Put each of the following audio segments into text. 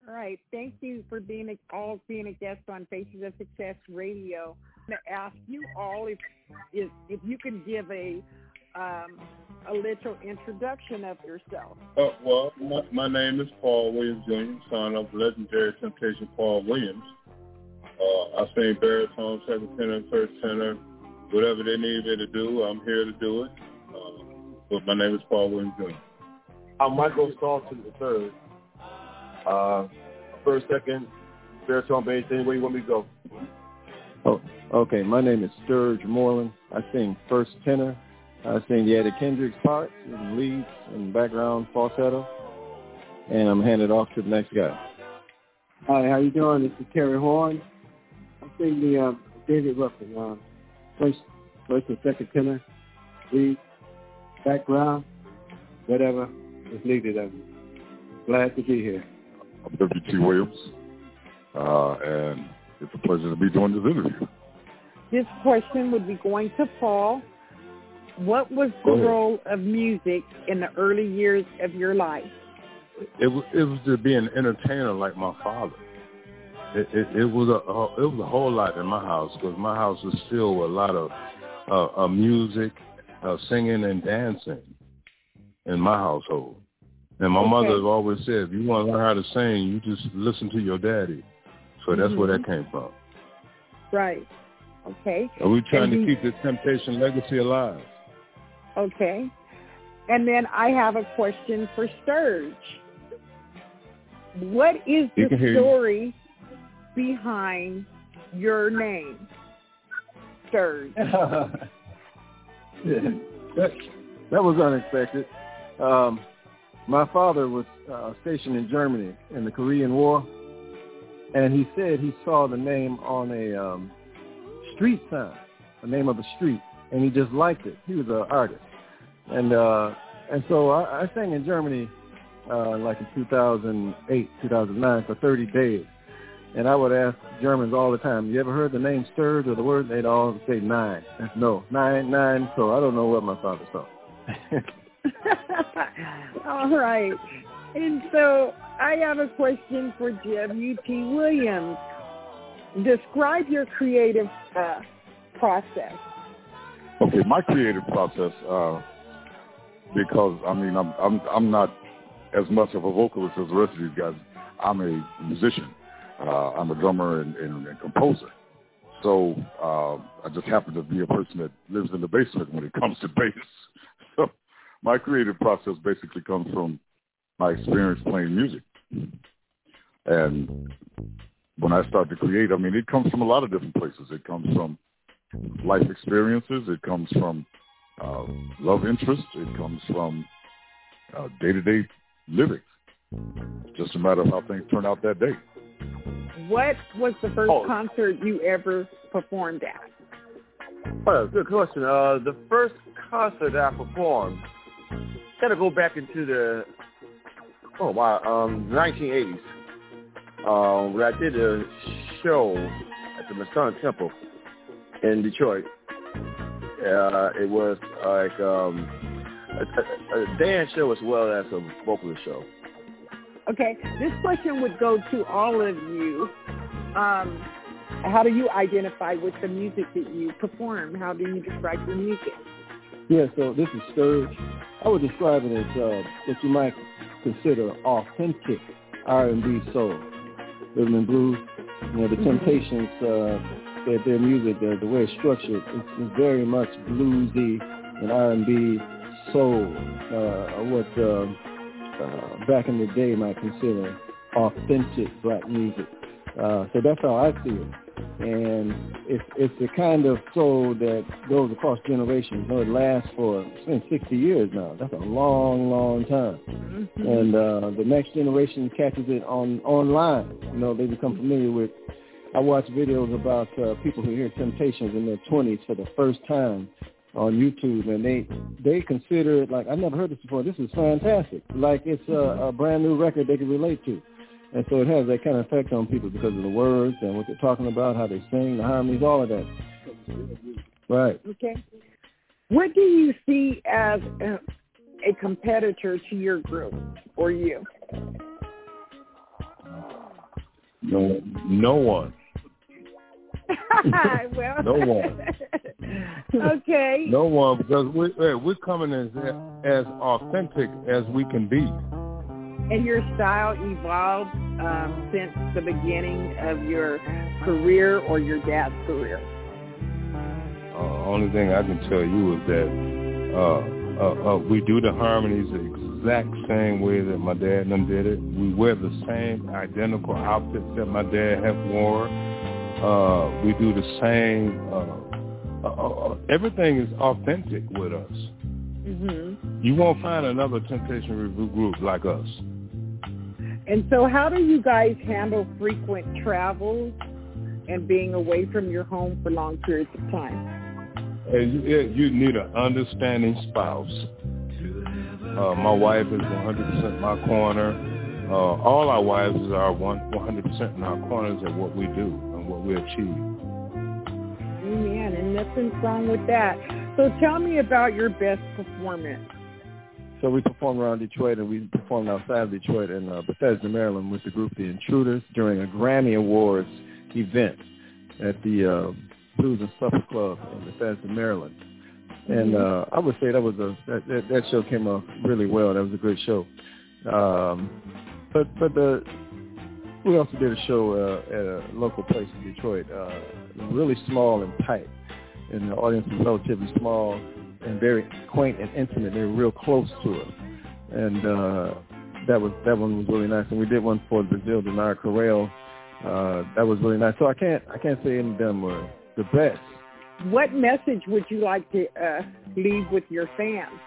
All right. Thank you for being a guest on Faces of Success Radio. I'm going to ask you all if you could give a little introduction of yourself. Well, my name is Paul Williams Jr., son of legendary Temptation Paul Williams. I sing baritone, second tenor, first tenor, whatever they need me to do, I'm here to do it. But my name is Paul Williams Jr. I'm Michael Salton III. First, second, baritone, bass, any way you want me to go. Oh, okay. My name is Sturge Moreland. I sing first tenor. I sing the Eddie Kendricks parts, and leads, and background falsetto. And I'm handed off to the next guy. Hi, how you doing? This is Terry Horn. I sing the David Ruffin, first and second tenor, lead, background, whatever is needed of me. Glad to be here. I'm W.T. Williams, and it's a pleasure to be doing this interview. This question would be going to Paul. What was the role of music in the early years of your life? It was to be an entertainer like my father. It was a whole lot in my house, because my house was filled with a lot of music, singing and dancing in my household. And my mother has always said, if you want to learn how to sing, you just listen to your daddy. So that's where that came from. Right. Okay. And we're trying to keep the Temptation legacy alive. Okay. And then I have a question for Sturge. What is the story behind your name, Sturge? That was unexpected. My father was stationed in Germany in the Korean War, and he said he saw the name on a street sign, the name of a street, and he just liked it. He was an artist. And so I sang in Germany like in 2008, 2009 for 30 days. And I would ask Germans all the time, you ever heard the name Sturge or the word? They'd all say nine. No, nine. So I don't know what my father saw. All right. And so I have a question for W.T. Williams. Describe your creative process. Okay, my creative process, because I'm not as much of a vocalist as the rest of these guys. I'm a musician. I'm a drummer and composer. So I just happen to be a person that lives in the basement when it comes to bass. So my creative process basically comes from my experience playing music. And when I start to create, it comes from a lot of different places. It comes from life experiences. It comes from love interests. It comes from day-to-day living. It's just a matter of how things turn out that day. What was the first concert you ever performed at? Oh, good question. The first concert I performed, got to go back into the 1980s. When I did a show at the Masonic Temple in Detroit. It was like a dance show as well as a vocalist show. Okay, this question would go to all of you. How do you identify with the music that you perform? How do you describe your music? Yeah, so this is Sturge. I would describe it as what you might consider authentic R&B soul, rhythm and blues. The Temptations, their music, the way it's structured, it's very much bluesy and R&B soul, what back in the day might consider authentic black music. So that's how I see it. And it's the kind of soul that goes across generations. It lasts it's been 60 years now. That's a long, long time. Mm-hmm. And the next generation catches it online. They become familiar with. I watch videos about people who hear Temptations in their 20s for the first time on YouTube, and they consider it like, I've never heard this before. This is fantastic. Like it's a brand new record they can relate to. And so it has that kind of effect on people because of the words and what they're talking about, how they sing, the harmonies, all of that. Right. Okay. What do you see as a competitor to your group or you? No one. Well, no one. Okay. No one, because we're coming as authentic as we can be. And your style evolved since the beginning of your career or your dad's career? Only thing I can tell you is that we do the harmonies the exact same way that my dad and them did it. We wear the same identical outfits that my dad had wore. We do the same. Everything is authentic with us. Mm-hmm. You won't find another Temptation Review group like us. And so how do you guys handle frequent travels and being away from your home for long periods of time? You need an understanding spouse. My wife is 100% my corner. All our wives are 100% in our corners at what we do and what we achieve. Amen, and nothing's wrong with that. So tell me about your best performance. So we performed around Detroit, and we performed outside of Detroit in Bethesda, Maryland, with the group The Intruders during a Grammy Awards event at the Blues and Supper Club in Bethesda, Maryland. And I would say that show came off really well. That was a good show. But we also did a show at a local place in Detroit, really small and tight, and the audience was relatively small and very quaint and intimate. They were real close to us, and that one was really nice. And we did one for Brazil Denard Correll. That was really nice. So I can't say any of them were the best. What message would you like to leave with your fans?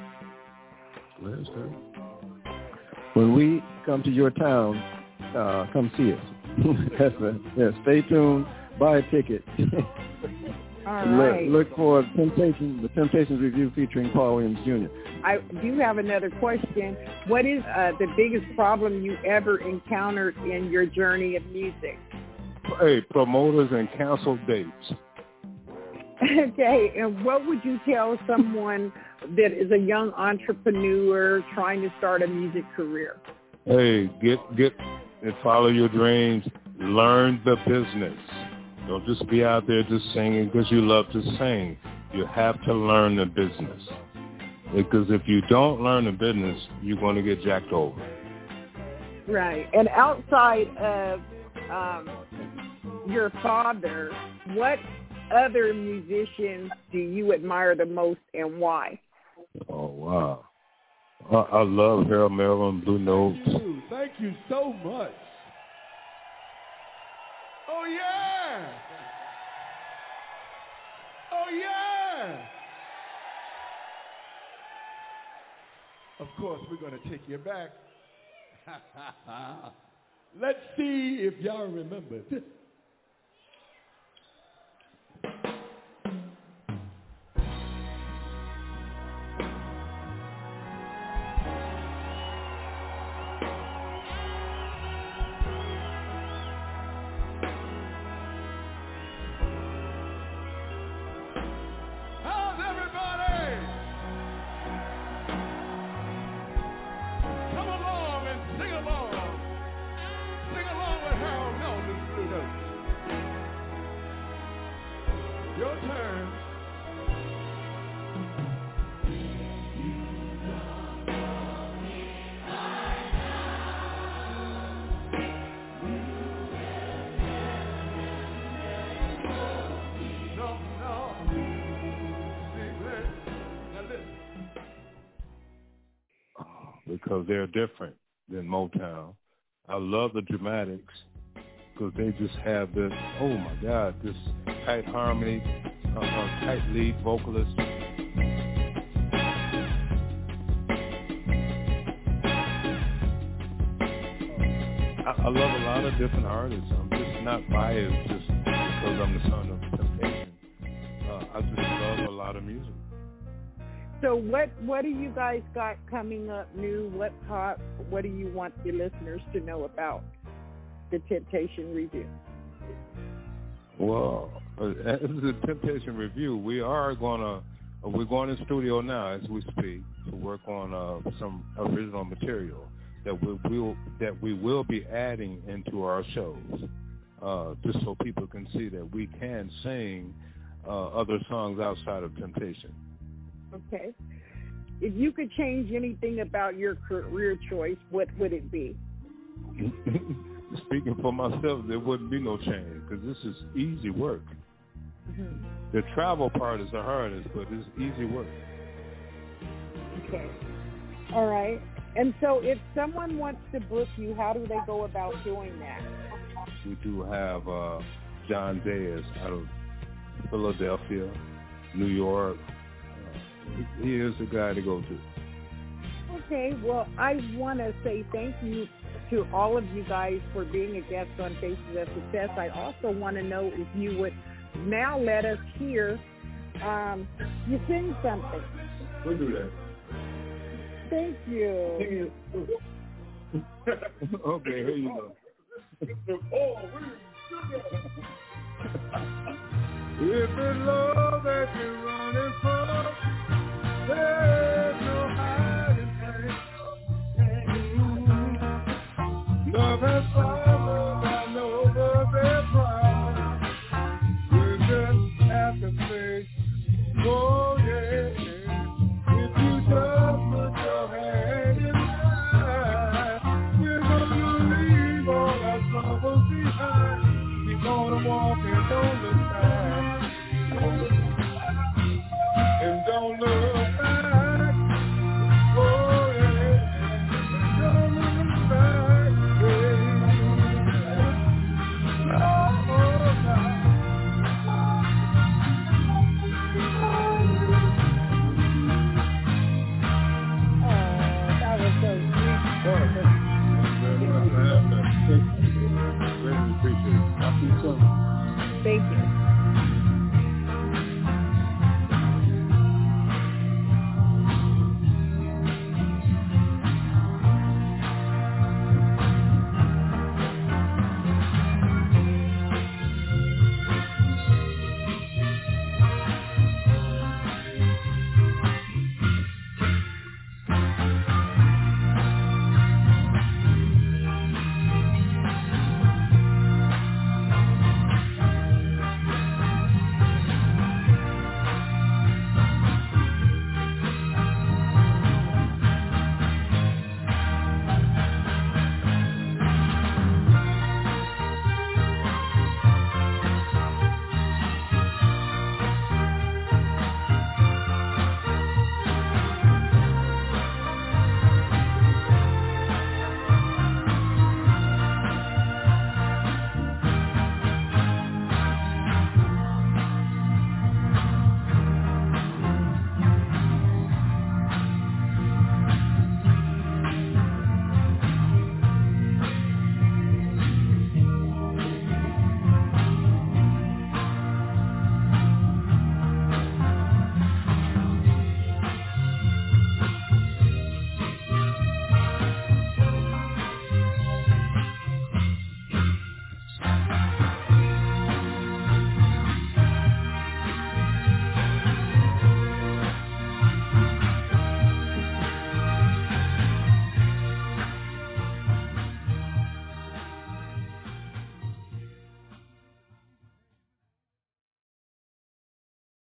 When we come to your town, come see us. Stay tuned. Buy a ticket. All right. Look for the Temptations Review featuring Paul Williams Jr. I do have another question. What is the biggest problem you ever encountered in your journey of music? Hey, promoters and canceled dates. Okay, and what would you tell someone that is a young entrepreneur trying to start a music career? Hey, get and follow your dreams. Learn the business. Don't just be out there just singing because you love to sing. You have to learn the business. Because if you don't learn the business, you're going to get jacked over. Right. And outside of your father, what other musicians do you admire the most and why? Oh, wow. I love Harold Melvin, Blue Notes. Thank you so much. Oh, yeah. Oh, yeah. Of course, we're going to take you back. Let's see if y'all remember this. Because they're different than Motown. I love the Dramatics because they just have this, oh my God, this tight harmony, tight lead vocalist. I love a lot of different artists. I'm just not biased just because I'm the son of Temptation. I just love a lot of music. So what do you guys got coming up new? What's hot? What do you want the listeners to know about the Temptation Review? Well, as the Temptation Review, we're going in studio now as we speak to work on some original material. that we will be adding into our shows, just so people can see that we can sing other songs outside of Temptation. Okay. If you could change anything about your career choice, what would it be? Speaking for myself, there wouldn't be no change because this is easy work. Mm-hmm. The travel part is the hardest, but it's easy work. Okay. All right. And so if someone wants to book you, how do they go about doing that? We do have John Diaz out of Philadelphia, New York. He is the guy to go to. Okay. Well, I want to say thank you to all of you guys for being a guest on Faces of Success. I also want to know if you would now let us hear you sing something. We'll do that. Thank you. Okay, here you go. If it's love that you're running from, there's no hiding place. Love has followed all over their pride. You just have to say, oh yeah. If you just put your hand in mine, we're gonna leave all our troubles behind. We're gonna walk and don't look back. And don't look back. Oh yeah. Don't look back. Yeah. Oh, that was so sweet.